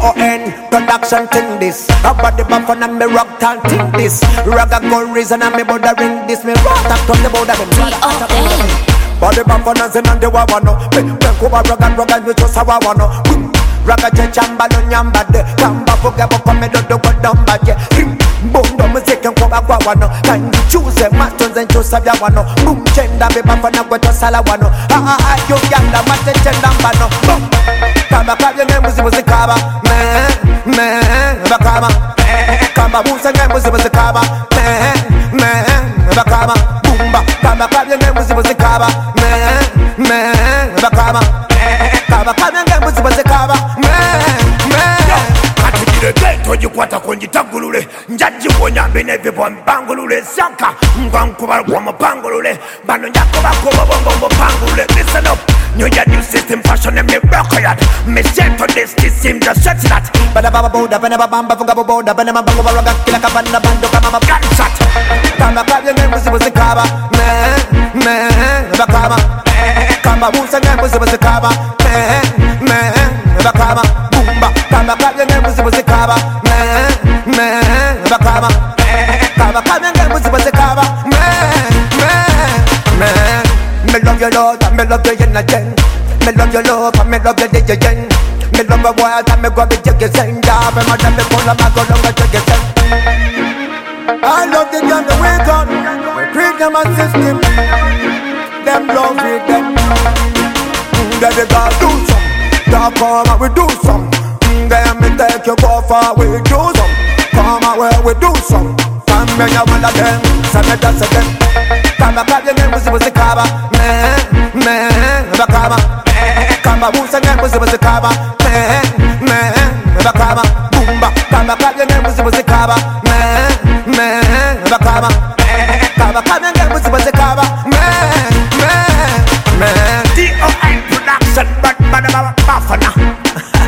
DON production thing this. About the buffon and me rock tal thing this. Raga gold reason and me border ring this. Me rock up from the border them. DON. Body buffon and sin and the wawano. Pen kuba raga you just have a wano. Raga chamba no nyamba de. Kamba fuga boko me do go dumba je. Bondo music and kuba wano. Can you choose a masters and choose a wano. Boom chenda be buffon and go to salawano. You yanda mate chenda mbano. Kamba kabye nge muzi kaba. Bakama. Kamba musa nge muzi kaba. Bakama. Bumba. Kamba kabye nge muzi kaba. Bakama. Kamba kabye nge muzi kaba. Tojikwata konjitagulule njaji wonyambe nevivo mbangulule syanka mbankuba kwa mapangulule bano njako bakuba bongo pangulule. Listen up, new new system fashion and me rock yard. Me set on this system just set that. Bana baba boda, bana bamba funga boda, bana mambango baraga kila kabana bando kama gunshot. Kama kabye nge muzi kaba. Bakama. Kama musa nge muzi kaba. Bakama. Bumba. Kama kabye nge muzi kaba. Bakama. Kama kabye nge muzi kaba. Me love your love and me love your energy. Me love your love and me love your DJ. Me love your wild and me grab it jiggy sing. Yeah, me mother me pull up my go down the jiggy sing. I love the girl the way gone. We treat them as system. Them love with them. Then they gotta do some. Talk come and we do some. Then me take you go far, we do some. Come and where we do some. Come me ya one of them. Some me just them. Come and call your name muzi kaba. Bakama. Kamba musa nge muzi kaba. Bakama. Bumba. Kamba call your name muzi kaba. Bakama. Kamba call your name muzi kaba. DON production, but bafana.